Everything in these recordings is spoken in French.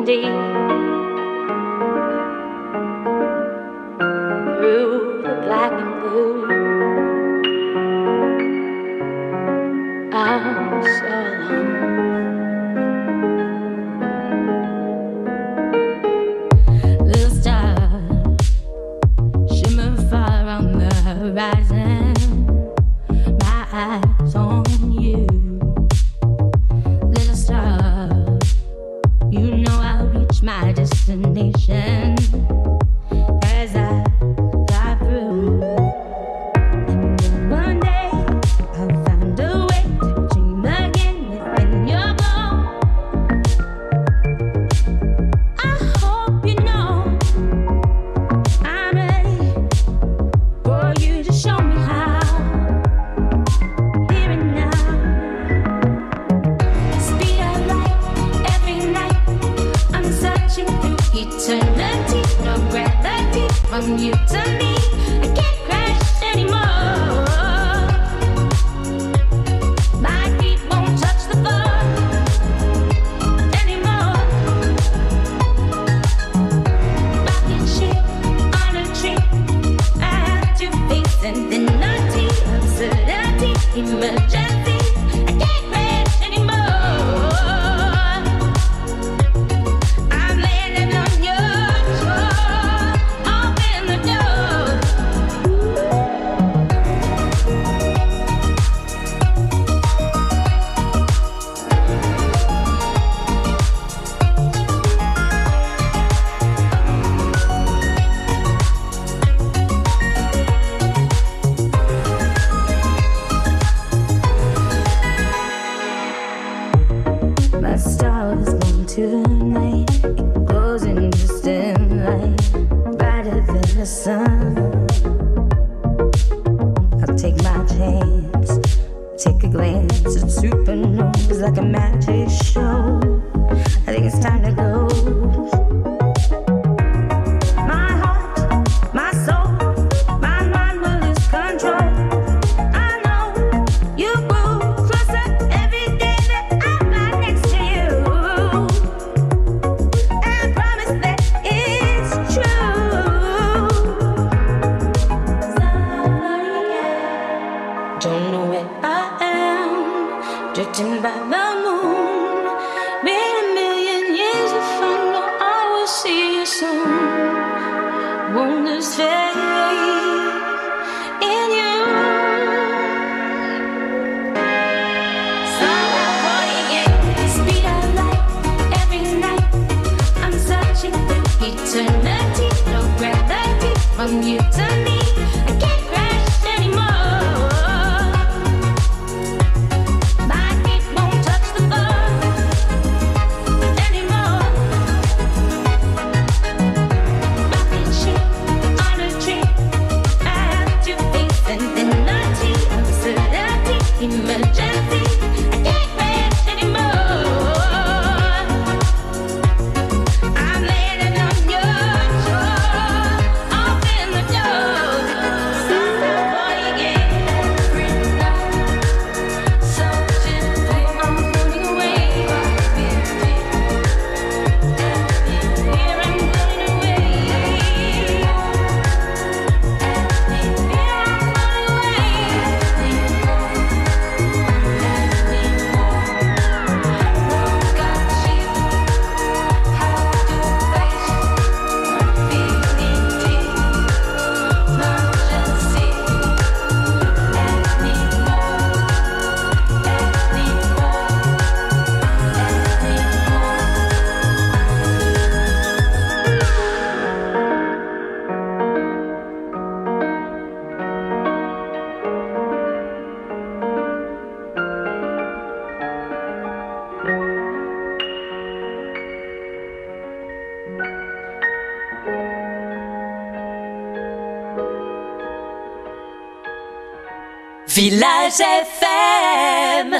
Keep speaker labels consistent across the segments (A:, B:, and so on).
A: deep through the black and blue. I'm so alone. Little star, shimmer far on the horizon. My eyes on you. Little star, you know I'll reach my destination as I fly through. One day I'll find a way to dream again within your glow. I hope you know I'm ready for you to show me how. Here and now, speed of light every night. I'm searching through eternity, no gravity from you to me. I can't crash anymore. My feet won't touch the floor anymore. Rocket ship on a tree. I have to face infinity, absurdity, emergency. I can't crash anymore. I'm landing on your shore. Open the door. My star is born tonight. It glows in distant light, brighter than the sun. I'll take my chance, take a glance at supernovas like a magic show. I think it's time to go. My heart, my soul, my mind will lose control. I know you move closer every day that I fly next to you. And I promise that it's true. Don't know where I am, drifting by the moon. Been a million years if I know I will see you soon. Wonders fade in you. Somehow for you, yeah. Speed of light every night. I'm searching through eternity, no gravity from you to me. I can't crash anymore. My feet won't touch the floor anymore. Rocket ship on a tree. I have to face infinity, absurdity, emergency. I can't crash anymore. I'm landing on your shore. Open the door. Somehow for you, yeah. Every night, so gently I'm floating away. Here I'm floating away. Here I'm
B: Village FM.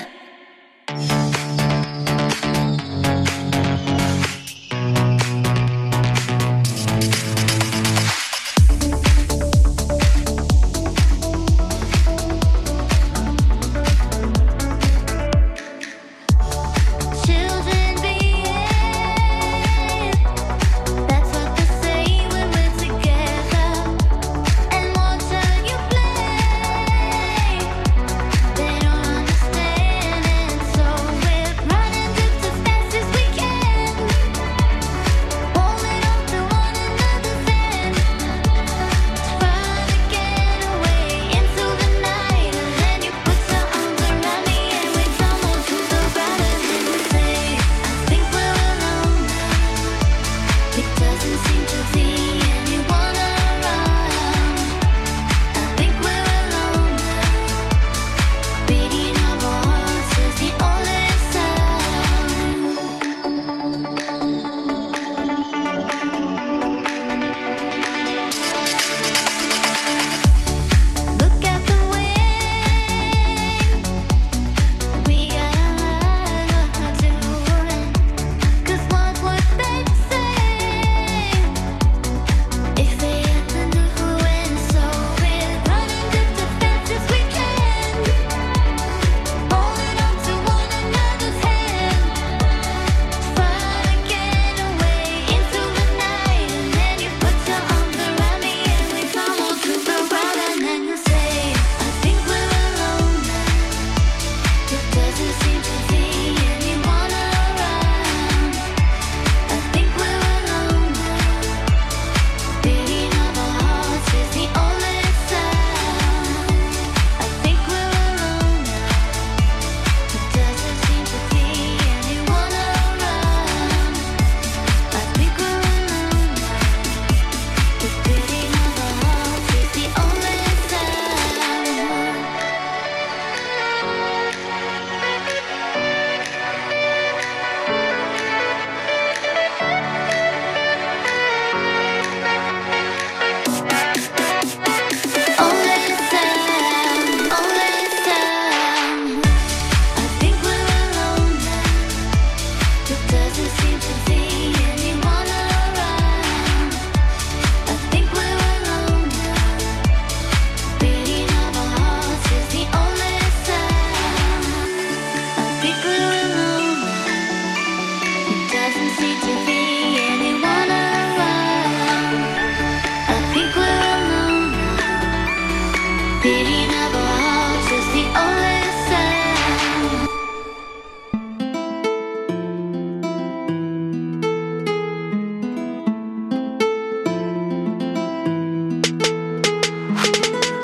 C: Children being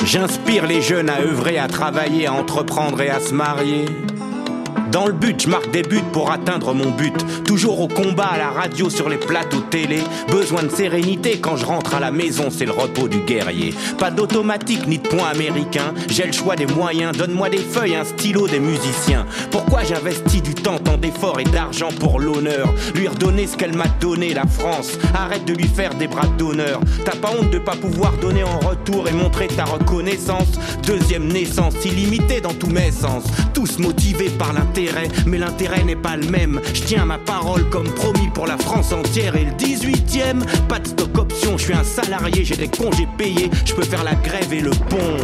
C: J'inspire les jeunes à œuvrer, à travailler, à entreprendre et à se marier. Dans le but, je marque des buts pour atteindre mon but. Toujours au combat, à la radio, sur les plateaux télé. Besoin de sérénité quand je rentre à la maison, c'est le repos du guerrier. Pas d'automatique ni de points américains. J'ai le choix des moyens, donne-moi des feuilles, un stylo, des musiciens. Pourquoi j'investis du temps, tant d'efforts et d'argent pour l'honneur? Lui redonner ce qu'elle m'a donné, la France. Arrête de lui faire des bras d'honneur. T'as pas honte de pas pouvoir donner en retour et montrer ta reconnaissance? Deuxième naissance, illimitée dans tous mes sens. Tous motivés par l'intérêt, mais l'intérêt n'est pas le même. Je tiens à ma parole comme promis pour la France entière. Et le 18e, pas de stock option. Je suis un salarié, j'ai des congés payés. Je peux faire la grève et le pont.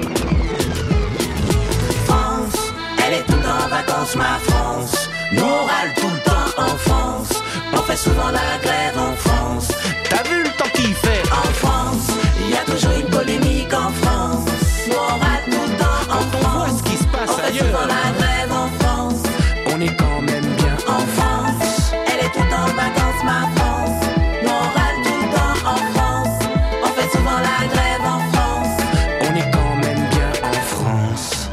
D: France, elle est tout en vacances, ma France. Nous on râle tout le temps en France. On fait souvent la grève en France.
C: T'as vu le temps qu'il fait?
D: En France, il y a toujours une polémique en France. Nous on râle tout le temps en France.
C: On voit ce qui se passe
D: on fait
C: ailleurs.
D: souvent la grève en France.
C: On est quand même bien
D: en France. Elle est tout en vacances, ma France. Nous on râle tout le temps en France. On fait souvent la grève en France.
C: On est quand même bien en France.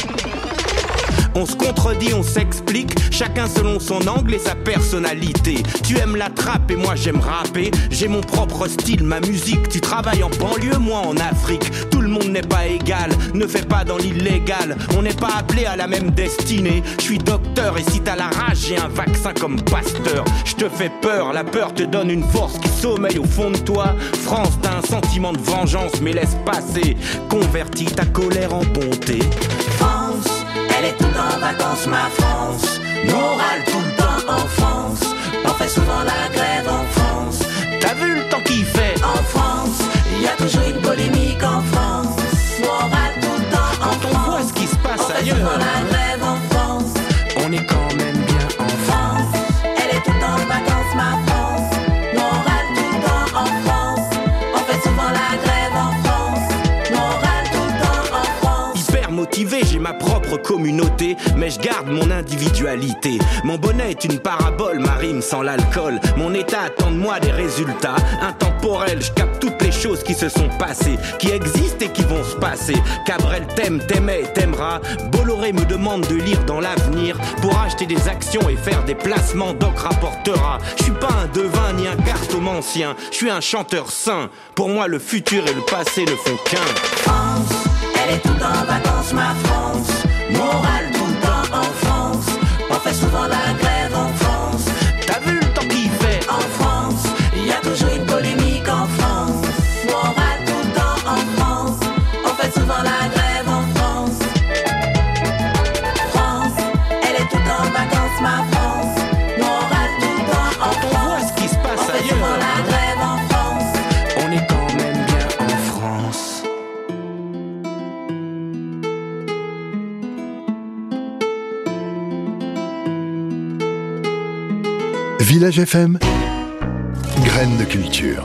C: On se contredit, on s'explique, chacun selon son angle et sa personnalité. Tu aimes la trappe et moi j'aime rapper. J'ai mon propre style, ma musique. Tu travailles en banlieue, moi en Afrique. Tout le monde n'est pas égal, ne fais pas dans l'illégal. On n'est pas appelé à la même destinée. Je suis docteur et si t'as la rage, j'ai un vaccin comme Pasteur. Je te fais peur, la peur te donne une force qui sommeille au fond de toi. France, t'as un sentiment de vengeance, mais laisse passer. Convertis ta colère en bonté.
D: France, elle est tout en vacances, ma France. Nous on râle tout le temps en France. On fait souvent la grève en France.
C: T'as vu le temps qu'il fait?
D: En France, il y a toujours une polémique en France. Nous on râle tout le temps en
C: Quand
D: France.
C: on voit ce qui se passe
D: on fait
C: ailleurs,
D: souvent la grève en France.
C: on est quand même bien en France.
D: Elle est tout en vacances, ma France. Nous on râle tout le temps en France. On fait souvent la grève en France. Nous on râle tout le temps en France.
C: Hyper motivé, j'ai ma propre communauté, mais je garde mon individualité. Mon bonnet est une parabole, ma rime sans l'alcool. Mon état attend de moi des résultats intemporels. Je capte toutes les choses qui se sont passées, qui existent et qui vont se passer. Cabrel t'aime, t'aimait, t'aimera. Bolloré me demande de lire dans l'avenir pour acheter des actions et faire des placements. Doc rapportera. Je suis pas un devin ni un cartomancien. Je suis un chanteur sain. Pour moi, le futur et le passé ne font qu'un.
D: France, elle est tout en vacances, ma France. Nous on râle tout le temps en France. On fait souvent la grève en France.
C: T'as vu le temps qu'il fait?
D: En France, il y a toujours une polémique en France. Nous on râle tout le temps en France. On fait souvent la grève en France. France, elle est tout en vacances, ma France. Nous on râle tout le temps en
C: Quand on voit
D: France.
C: ce qui se passe
D: On fait souvent
C: ailleurs,
D: la grève en France.
C: on est quand même bien en France.
E: Village FM, graines de culture.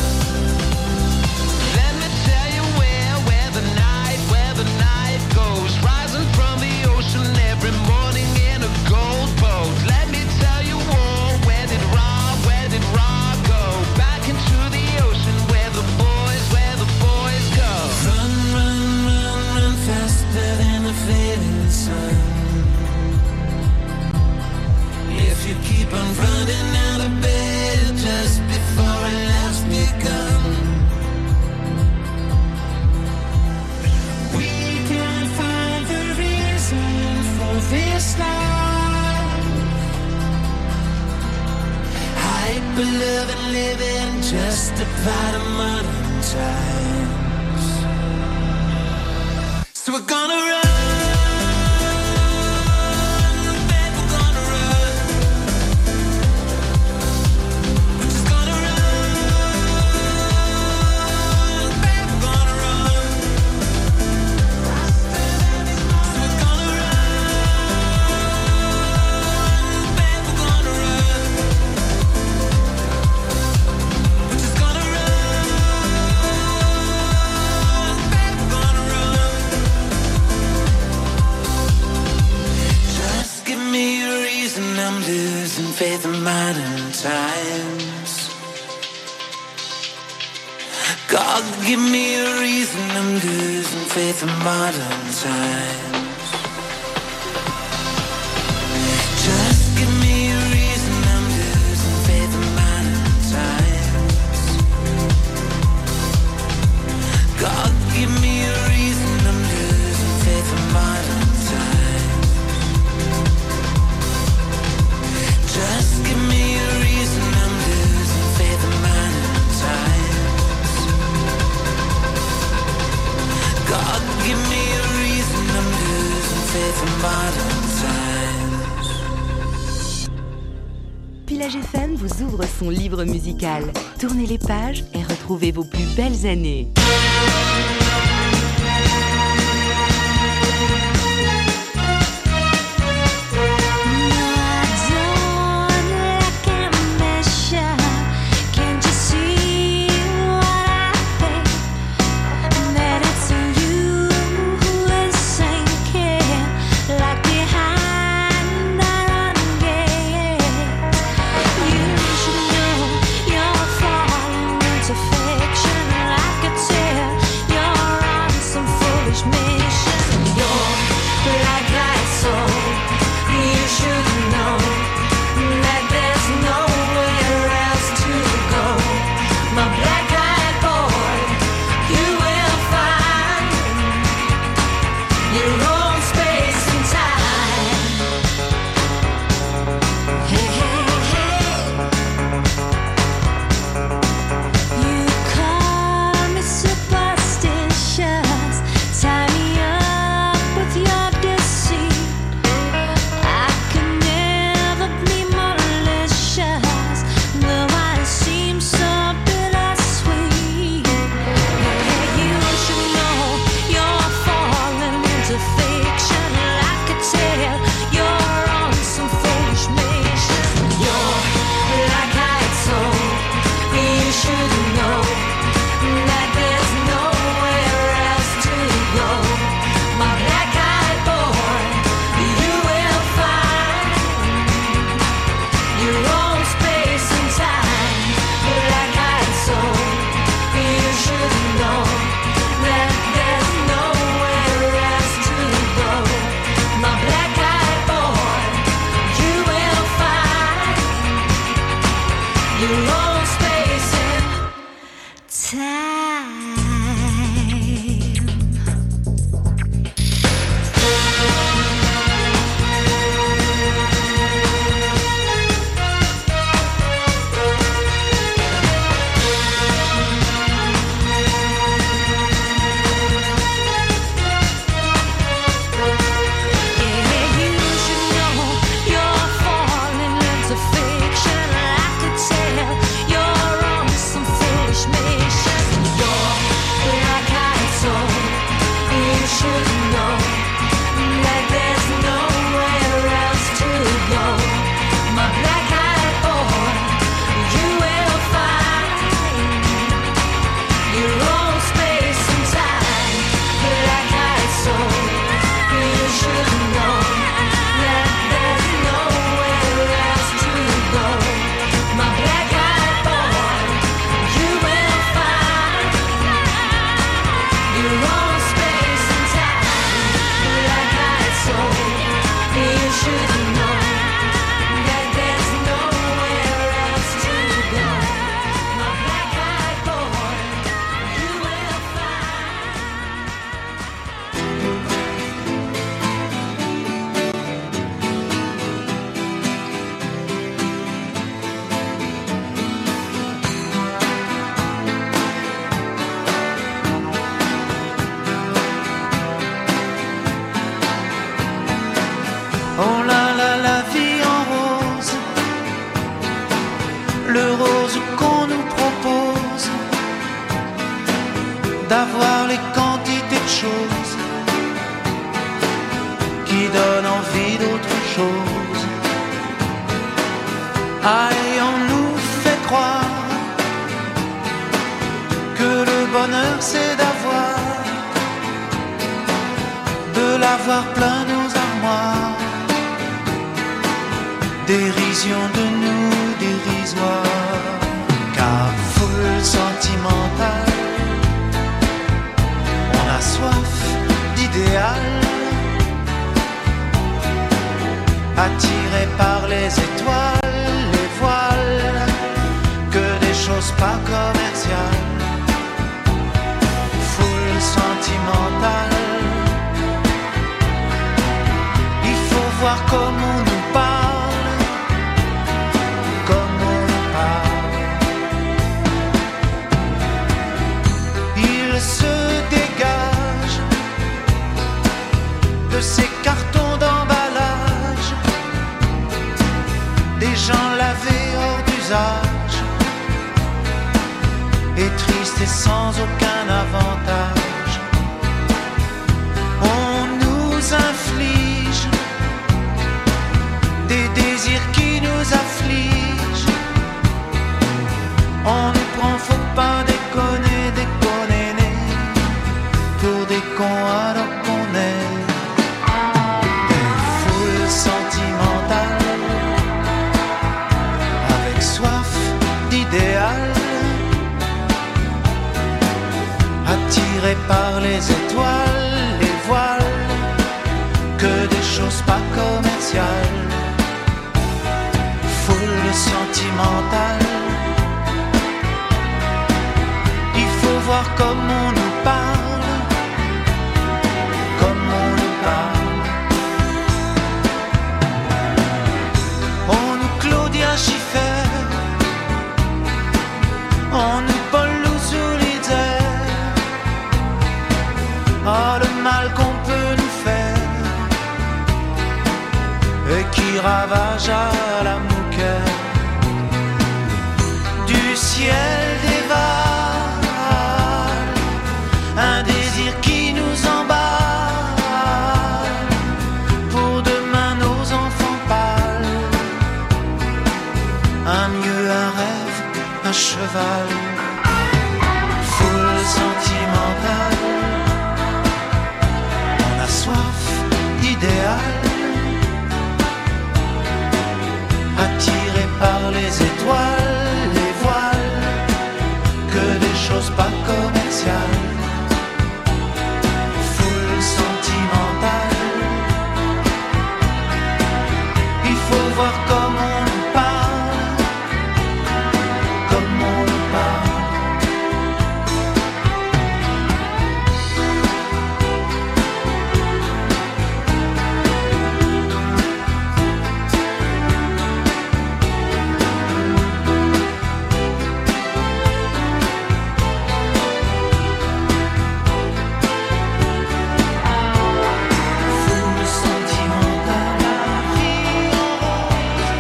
F: Goes
D: running out of bed just before it last begun. We can't find the reason for this life. Hyper-loving living just a part of modern times. So we're gonna run. Faith in modern times. God, give me a reason. I'm losing faith in modern times. Just give me a reason. I'm losing faith in modern times. God, give me a reason. I'm losing faith in modern times. Just give me a reason, I'm losing faith in modern times. God, give me a reason, I'm losing faith in modern times.
B: Village FM vous ouvre son livre musical. Tournez les pages et retrouvez vos plus belles années.
A: Fiction, I could tell you're
F: d'avoir les quantités de choses qui donnent envie d'autre chose. Aïe, on nous fait croire que le bonheur c'est d'avoir, de l'avoir plein nos armoires. Dérision de nous dérisoire, car foule sentimentale, on a soif d'idéal, attiré par les étoiles, les voiles, que des choses pas commerciales. Foule sentimentale, il faut voir comment on nous parle, comme on nous parle. Il se dégage de ces cartons d'emballage, des gens lavés hors d'usage, et tristes et sans aucun avantage. On nous inflige des désirs qui nous affligent. On nous prend, faut pas déconner, déconner, pour des cons alors qu'on est des foules sentimentales, avec soif d'idéal, attirés par les étoiles, les voiles, que des choses pas commerciales. Foule sentimentale, il faut voir comme on nous parle, comme on nous parle. On nous Claudia Schiffer, on nous Paul Lousou-Lizer. Oh, le mal qu'on peut nous faire et qui ravage à la mouquette du ciel dévale, un désir qui nous emballe, pour demain nos enfants pâles, un mieux, un rêve, un cheval. Foule sentimentale, on a soif d'idéal, attiré par les étoiles, les voiles, que des choses pas commerciales. Foule sentimentale, il faut voir comment on nous parle, comme on nous parle. Foule sentimentale, la vie en rose,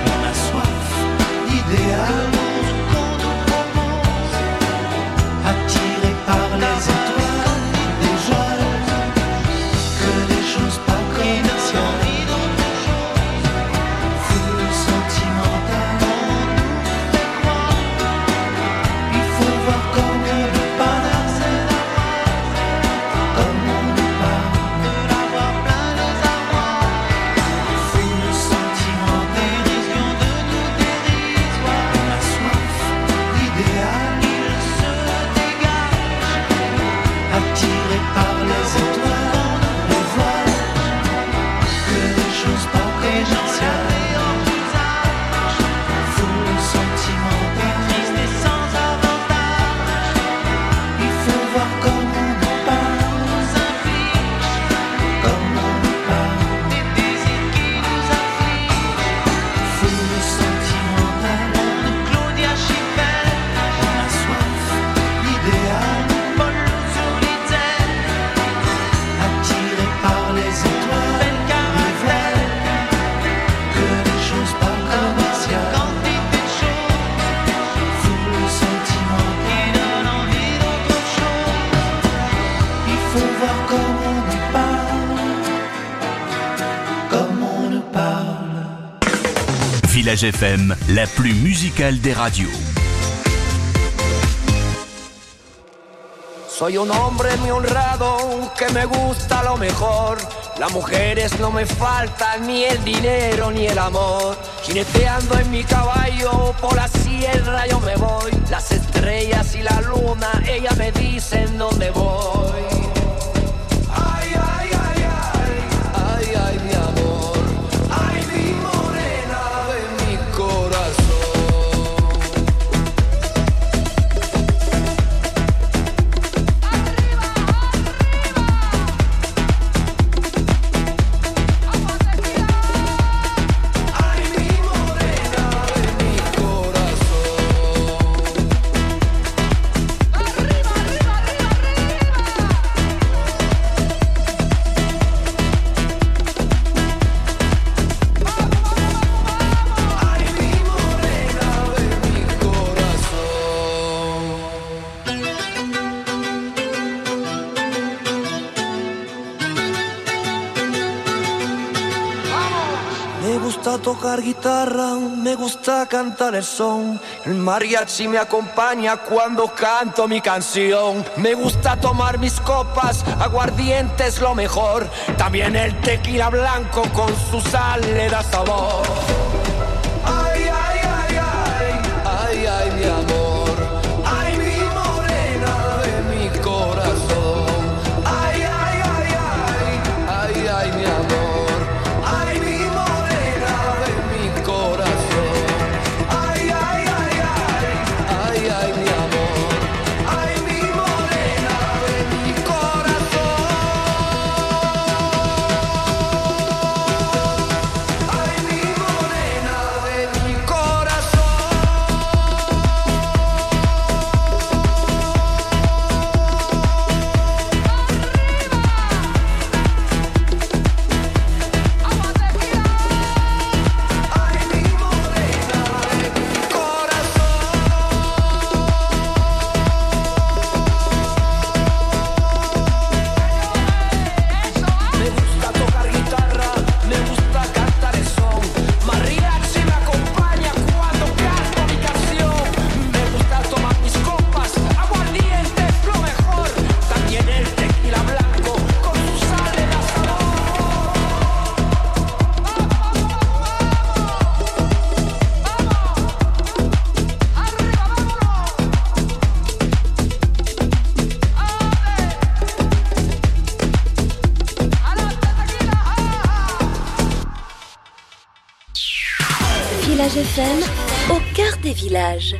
G: Village FM, la plus musicale des radios.
H: Soy un hombre muy honrado que me gusta lo mejor. Las mujeres no me faltan, ni el dinero ni el amor. Jineteando en mi caballo por la sierra yo me voy. Las estrellas y la luna, ellas me dicen dónde voy. Ay, ay, ay, ay, ay, ay, mi amor. Ay, mi morena de mi corazón. Tocar guitarra, me gusta cantar el son. El mariachi me acompaña cuando canto mi canción. Me gusta tomar mis copas, aguardiente es lo mejor. También el tequila blanco con su sal le da sabor. Ay, ay, ay, ay, ay, ay, mi amor. Ay, mi morena de mi corazón. Ay, ay, ay, ay, ay, ay, mi amor.
I: Village FM, au cœur des villages.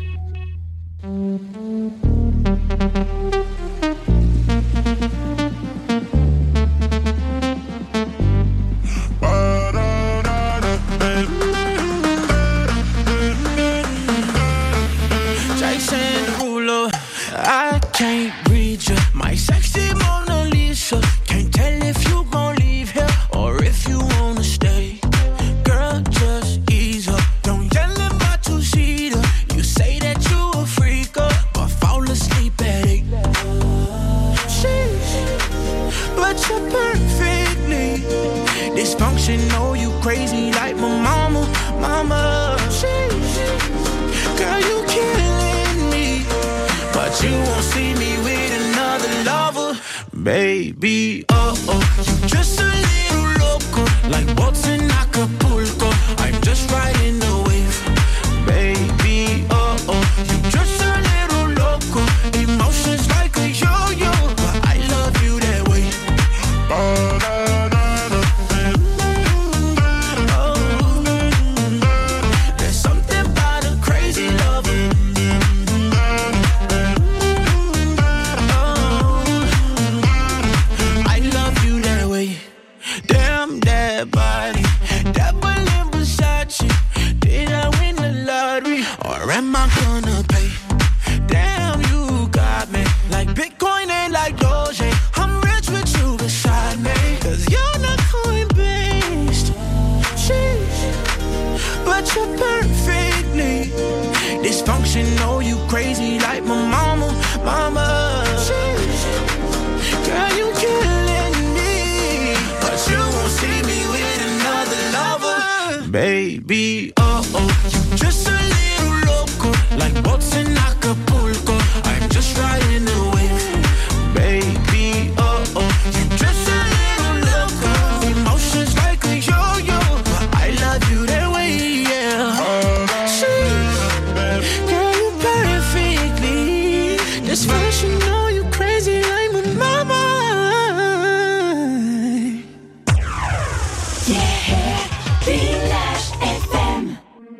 F: Jason Derulo, I can't read you. My sexy Mona Lisa. Can't tell if you gon' leave here or if you wanna stay. Girl, just ease up. Don't yell at my two-seater. You say that you a freaker, but fall asleep at 8. Sheesh, but you're perfectly dysfunctional. You crazy like my mama, mama. Sheesh, girl, you killing me, but you won't see me with another lover, baby. Oh, you just a little loco, like boats in Acapulco. I'm just riding the wave, baby. Oh, you just a little loco, emotions like a yo-yo, but I love you that way. There's something about a crazy lover. I love you that way. Damn that body, that Berlin Versace. Did I win the lottery, or am I gonna pay? Damn, you got me like Bitcoin and like Doge. I'm rich with you beside me, 'cause you're not coin-based. Sheesh, but you're perfectly dysfunctional. You crazy like my mama, mama. Sheesh, girl, you killing me, but you won't see me with another lover, baby. baby. Oh, oh, you're just a little loco, like boats in Acapulco. I'm just riding the wave, baby. Oh, oh, you're just a little loco. Emotions like a yo-yo, but I love you that way, yeah. Girl, you perfectly. This first, you know you crazy like my mama.
A: Yeah, Village FM.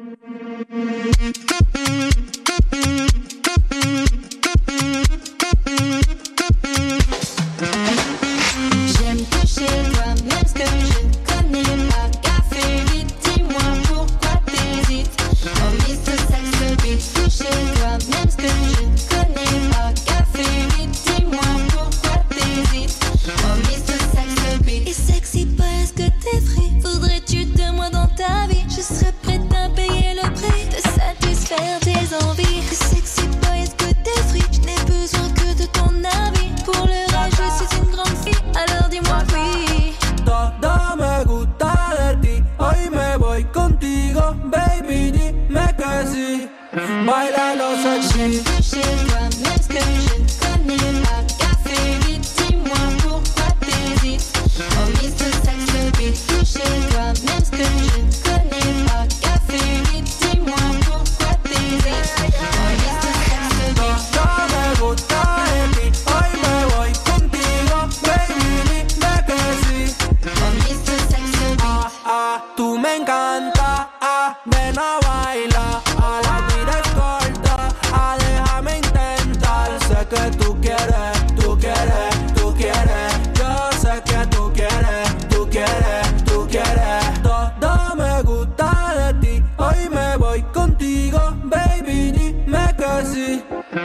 A: J'aime toucher toi, même ce que je connais pas. Café, vite, dis-moi pourquoi t'hésites. Oh, Mr. Sex Beat, toucher toi, même ce que je connais pas. Café, vite, dis-moi pourquoi t'hésites. Oh, Mr. Sex Beat. Et sexy boy, est-ce que t'es free? Voudrais-tu de moi dans ta vie? Je serais prête à payer le prix de satisfaire tes envies. Et sexy boy, est-ce que t'es free? Je n'ai besoin que de ton avis. Pour le rage, je suis une grande fille, alors dis-moi oui.
H: Todo me gusta de ti, hoy me voy contigo, baby, dime que sí. Bailalo sexy.
A: Chez toi, même ce que je connais pas. Café, vite, dis-moi pourquoi t'hésites. Oh, Mr. Sex Beat, chez toi, même ce que je connais pas. Café, vite, dis-moi pourquoi t'hésites. Oh, Mr. Sex Beat.
H: Todo me gusta de ti, hoy me voy contigo, baby, dime que sí.
A: Oh, Mr. Sex Beat.
H: Tú me encanta, ven a bailar, la vida es corta, déjame intentar. Sé que tú quieres, tú quieres, tú quieres. Yo sé que tú quieres, tú quieres, tú quieres. Todo me gusta de ti, hoy me voy contigo, baby, dime que sí.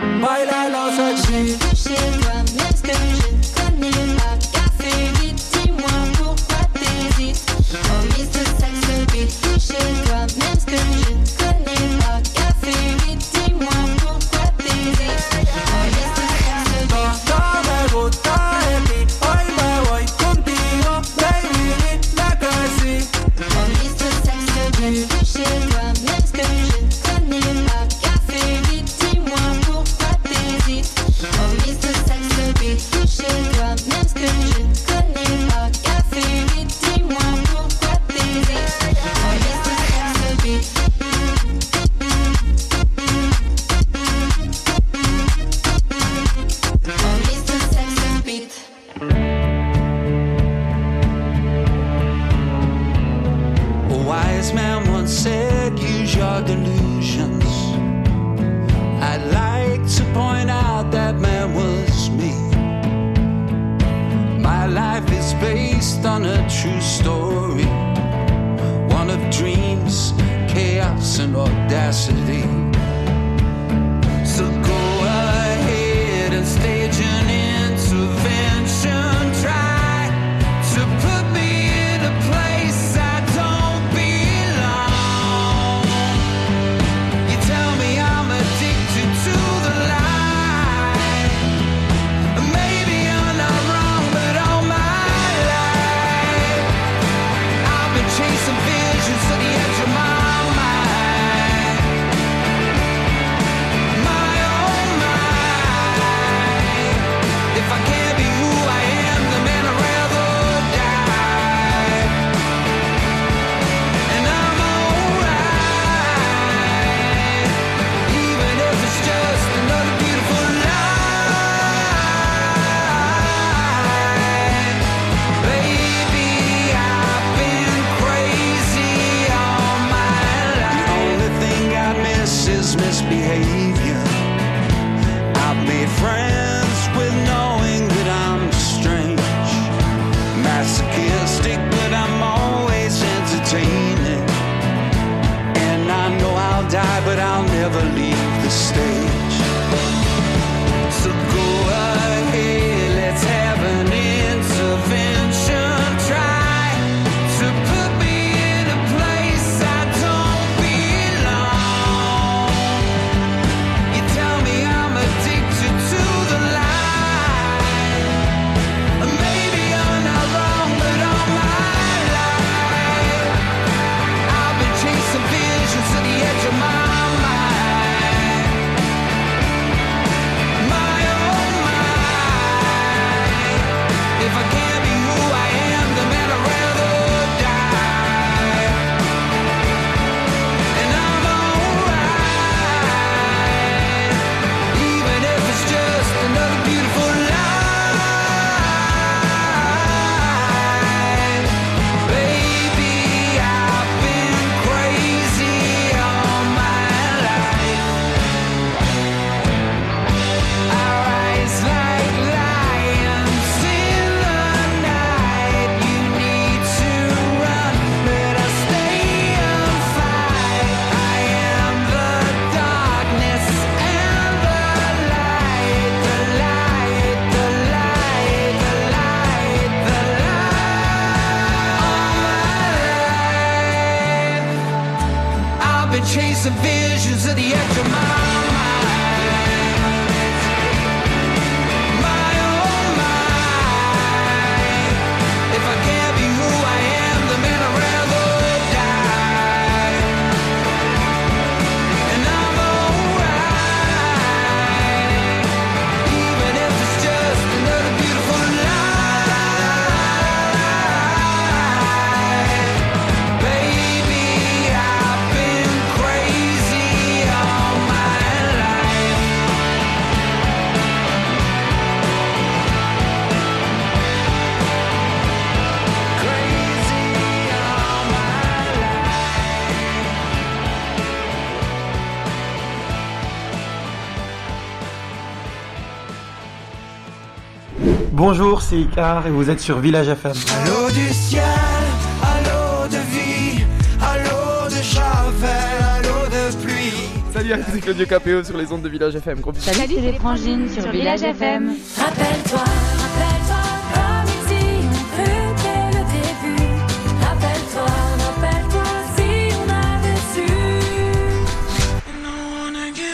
H: Bailalo sexy.
A: Chez toi, même ce que je connais pas. Café, vite, dis-moi pourquoi t'hésites. Oh, Mr. Sex Beat, chez toi, même ce que je connais pas. Café, vite, dis-moi pourquoi t'hésites. Oh, Mr. Sex Beat.
H: Todo me gusta de ti, hoy me voy contigo, baby, dime que sí.
A: Oh, Mr. Sex Beat, chez toi, même ce que je connais pas. Café, vite, dis-moi pourquoi t'hésites. Oh, Mr. Sex Beat, chez toi, même ce que je connais pas. Café, vite, dis-moi pourquoi t'hésites. Oh, Mr. Sex Beat. Oh, Mr. Sex Beat.
F: A wise man once said, use your delusions. I'd like to point out that man was me. My life is based on a true story, one of dreams, chaos and audacity. So go ahead and stage an intervention. Try to put me in a place I don't belong. You tell me I'm addicted to the lie. Maybe I'm not wrong, but all my life I've been chasing visions to the edge of my mind. My oh my. If I can't be who I am, then man I'd rather die. And I'm alright, even if it's just another beautiful lie. Baby, I've been crazy all my life. The only thing I miss is misbehavior. I've made friends with knowing that I'm strange, masochistic, but I'm always entertaining. And I know I'll die, but I'll never leave the stage. So go ahead, let's have an intervention. Try to put me in a place I don't belong. You tell me I'm addicted to the lie. Maybe I'm not wrong, but all my life I've been chasing I've been chasing visions at the edge of my
J: Bonjour, c'est Icar et vous êtes sur Village FM.
F: Allô du ciel, allô de vie, allô de javel, allô de pluie.
K: Salut à tous, c'est Claudio Capéo sur les ondes de Village FM. Gros bisous.
L: Salut, c'est les Frangines sur Village FM.
A: Rappelle-toi comme ici on crut dès le début. Rappelle-toi si on avait su.
F: And I wanna get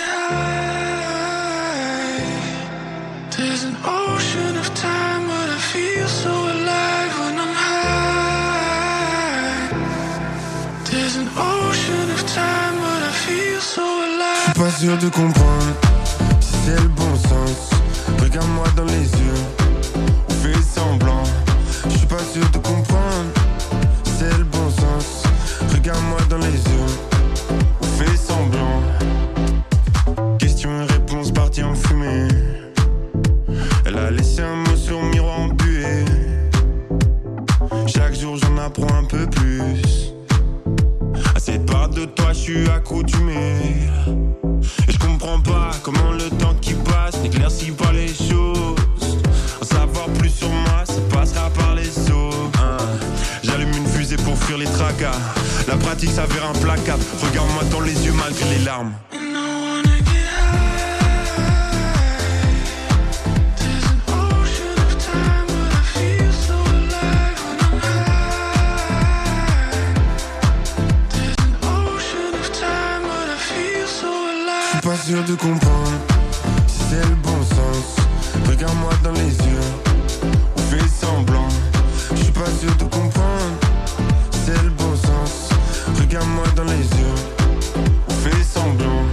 F: high. There's an ocean of time, but I feel so alive when I'm high. There's an ocean of time, but I feel so alive.
M: J'suis pas sûr de comprendre si c'est le bon sens. Regarde-moi dans les yeux, on fait semblant. J'suis pas sûr de comprendre si c'est le bon sens. Regarde-moi dans les yeux, on fait semblant. Question et réponse partie en fumée. Elle a laissé un mot sur le miroir embué. Chaque jour j'en apprends un peu plus. À cette part de toi je suis accoutumé. Et je comprends pas comment le temps qui passe n'éclaircit pas les choses. En savoir plus sur moi, ça passera par les os. J'allume une fusée pour fuir les tracas. La pratique s'avère implacable. Regarde-moi dans les yeux malgré les larmes. Pas sûr de comprendre si c'est le bon sens. Regarde-moi dans les yeux, on fait semblant. Je suis pas sûr de comprendre si c'est le bon sens. Regarde-moi dans les yeux, on fait semblant.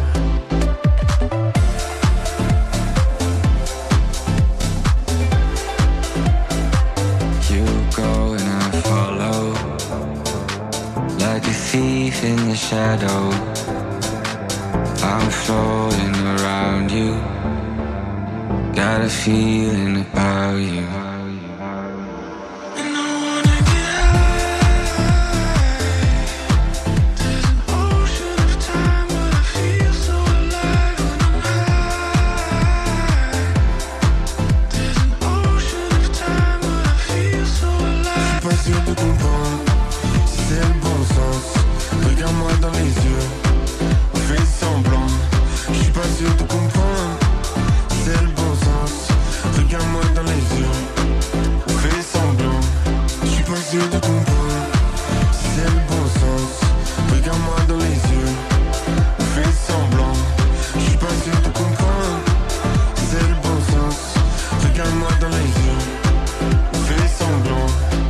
N: You go and I follow, like a thief in the shadow. I'm floating around you. Got a feeling about you.
F: And I wanna get high. There's an ocean of time, but I feel so alive when I'm high. There's an ocean of time, but I feel so alive.
M: Je suis pas sûr de comprendre si c'est le bon sens. Regarde-moi dans les yeux, on fait semblant. Je suis pas sûr de comprendre si c'est le bon sens. Regarde-moi dans les yeux, on fait semblant. Je suis pas sûr de comprendre si c'est le bon sens. Regarde-moi dans les yeux, on fait semblant. Je suis pas sûr de comprendre si c'est le bon sens. Regarde-moi dans les yeux, on fait semblant.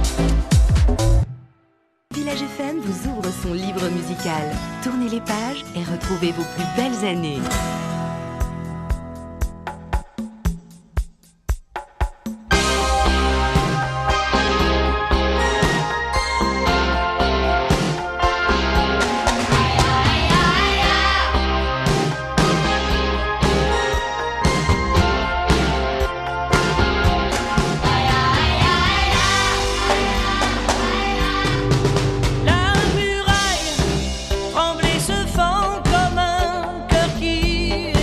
B: Village FM vous ouvre son livre musical. Tournez les pages et retrouvez vos plus belles années.
A: La muraille tremble et se fend comme un cœur qui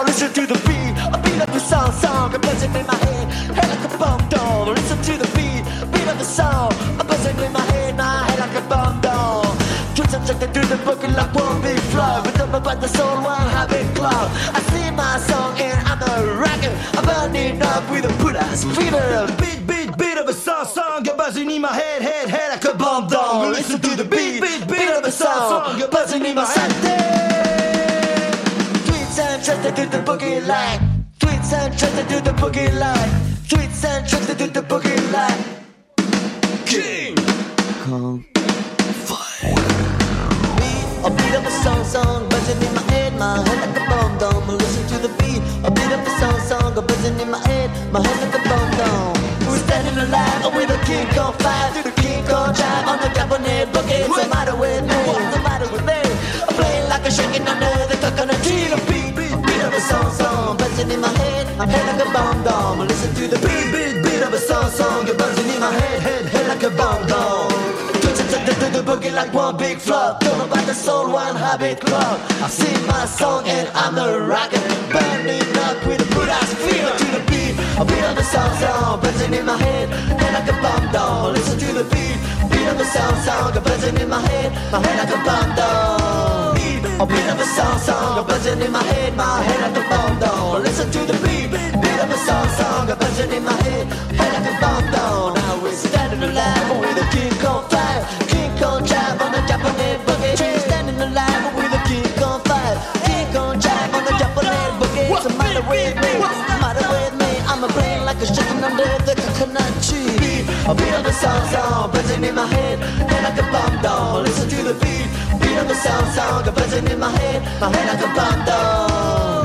H: down, listen to the beat. A beat of the song, a buzzing in my head, head like a bomb down. Listen to the beat of the song, a buzzing in my head like a bomb down. Twins subjected to the booking like one big flow, but don't about the soul, one habit club. I sing my song and I'm a rocker. I'm burning up with a put-ass fever. Beat of a song, a buzzing in my head like a bomb down. Listen to the beat of a song, a buzzing in my head. Tweets and trust to the boogie line. Tweets and trust to the boogie line. Tweets and trust to the boogie line. King Kong Fire. A beat of a song, buzzing in my head like a bomb down. Listen to the beat, a beat of a song, a buzzing in my head like a bomb down. We're standing alive with a King Kong fire through the King Kong drive on the Japanese boogie. What's the matter with me? What's the matter with me? I'm playing like a shaking under the coconut tree. The beat of a song, buzzing in my head like a bomb down. Listen to the beat of a song, you're buzzing in my head like a bomb down. The boogie like one big flop. Don't know about the soul, one habit club. I sing my song and I'm a rocker. Burning up with a good-ass feel to the beat. A beat of the song, buzzing in my head like a bomb down. Listen to the beat of the song, buzzing in my head like a bomb down. A beat of a song, buzzing in my head like a bomb down. Listen to the beat of a song, buzzing in my head like a bomb down. Now we're standing alive with a King Kong fire. King Kong drive on the Japanese boogie. We're standing alive with a King Kong fire. King Kong drive on the Japanese boogie. What's the matter with me? What's the matter with me? I'm a brain like a chicken under the coconut tree. A beat of the song, buzzing in my head like a bomb down. Listen to the beat of the song, buzzing in my head like a bomb down.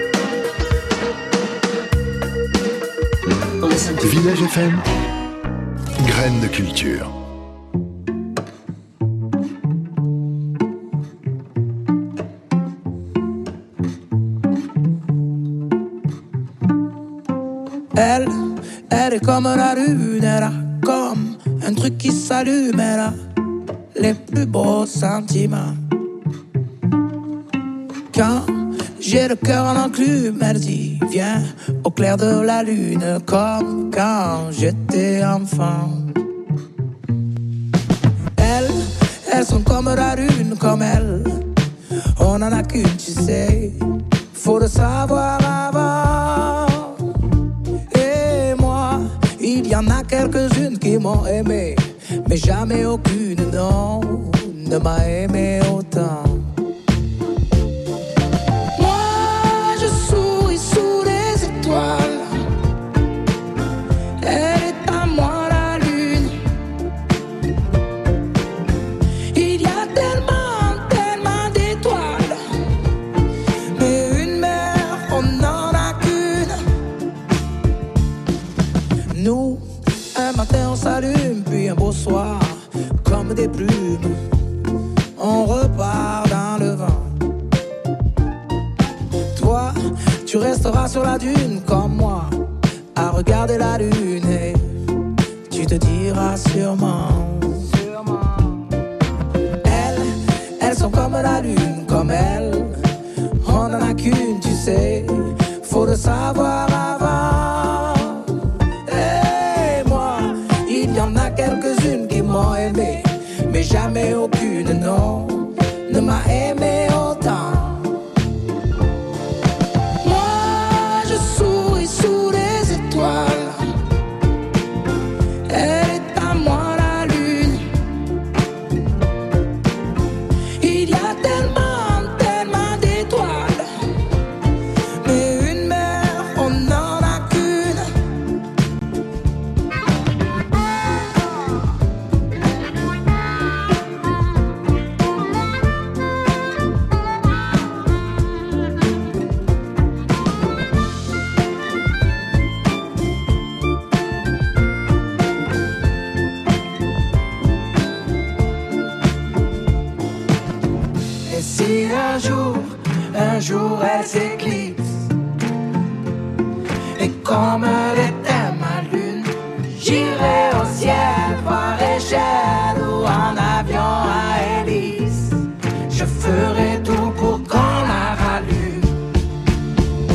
E: Village FM, graines de culture.
O: Elle est comme la lune, elle a comme un truc qui s'allume, elle a les plus beaux sentiments. Quand j'ai le cœur en enclume, elle dit viens au clair de la lune, comme quand j'étais enfant. Elles sont comme la lune, comme elle, on en a qu'une, tu sais, faut le savoir avant. Et moi, il y en a quelques-unes qui m'ont aimé, mais jamais aucune, non, ne m'a aimé autant. Moi, je souris sous les étoiles. Elle est à moi la lune. Il y a tellement d'étoiles, mais une mère, on n'en a qu'une. Nous, un matin on s'allume, puis un beau soir, comme des plumes, on repart dans le vent. Toi, tu resteras sur la dune comme moi, à regarder la lune, et tu te diras sûrement. Elles sont comme la lune, comme elle, on en a qu'une, tu sais, faut le savoir avant. Et moi, il y en a quelques-unes qui m'ont aimé, mais jamais aucune, non, ne m'a aimé autant. Moi, je souris sous les étoiles. Elle est à moi la lune. Il y a tellement d'étoiles, mais une mère, on n'en a qu'une. Et si un jour elle s'éclipse, et comme elle était ma lune, j'irai au ciel par échelle ou en avion à hélice. Je ferai tout pour qu'on la rallume.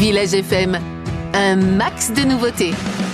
B: Village FM, un max de nouveautés.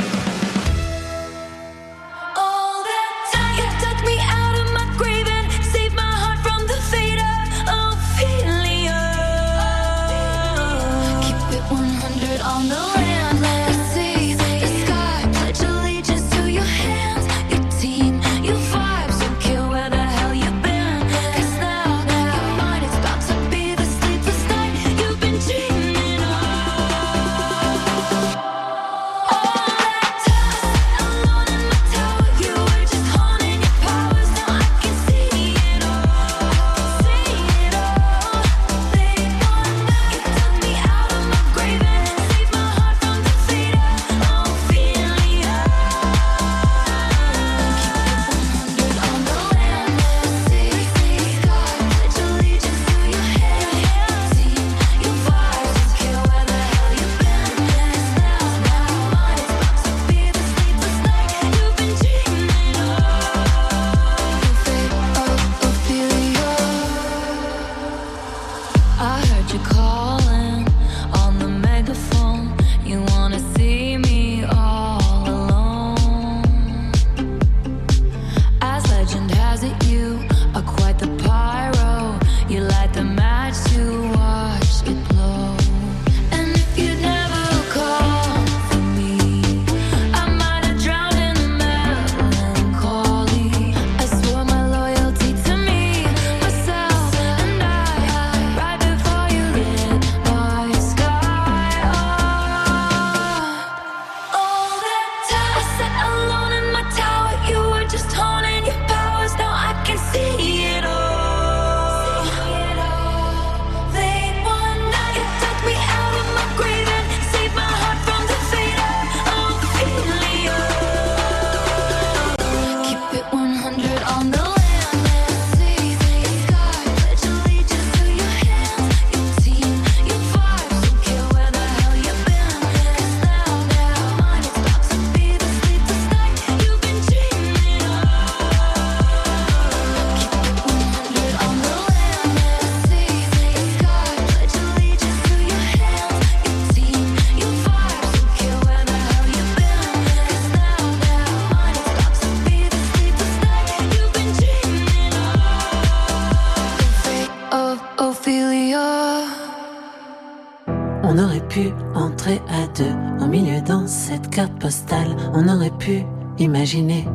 P: On aurait pu entrer à deux au milieu dans cette carte postale. On aurait pu imaginer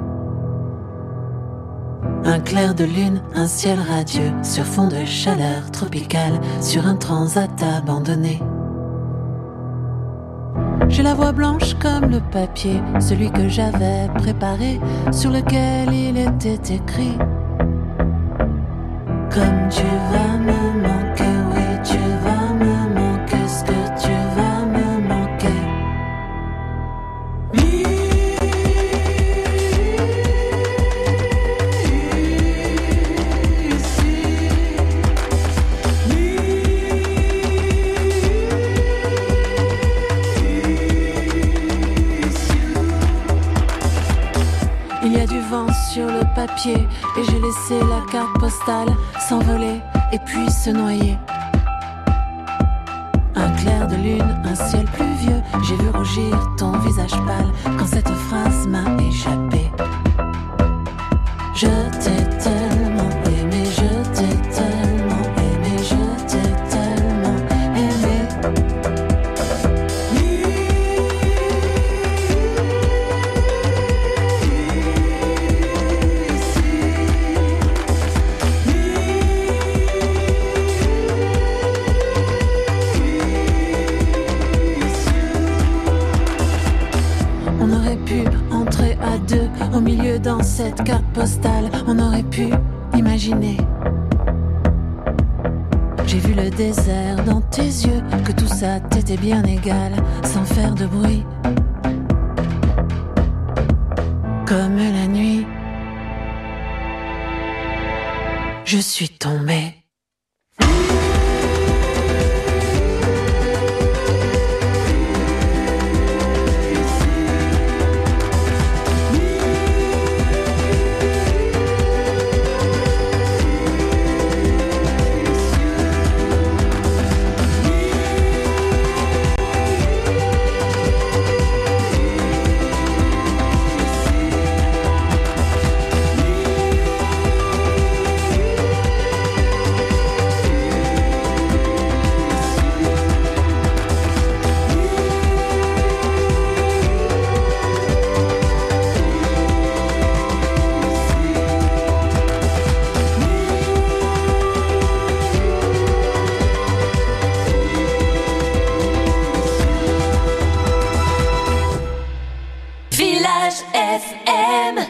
P: un clair de lune, un ciel radieux sur fond de chaleur tropicale, sur un transat abandonné. J'ai la voix blanche comme le papier, celui que j'avais préparé, sur lequel il était écrit: comme tu vas me manquer, oui tu vas me manquer, ce que tu vas me manquer. Il y a du vent sur le papier et j'ai laissé la carte postale s'envoler et puis se noyer. Un clair de lune, un ciel pluvieux, j'ai vu rougir ton visage pâle quand cette phrase m'a échappé. Je t'ai tellement aimé, je t'ai tellement aimé, je t'ai tellement aimé. On aurait pu entrer à deux au milieu dans cette carte postale. On aurait pu imaginer. J'ai vu le désert dans tes yeux, que tout ça t'était bien égal, sans faire de bruit. Comme la nuit, je suis tombée.
A: Village FM.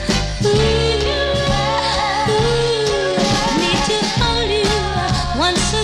A: Once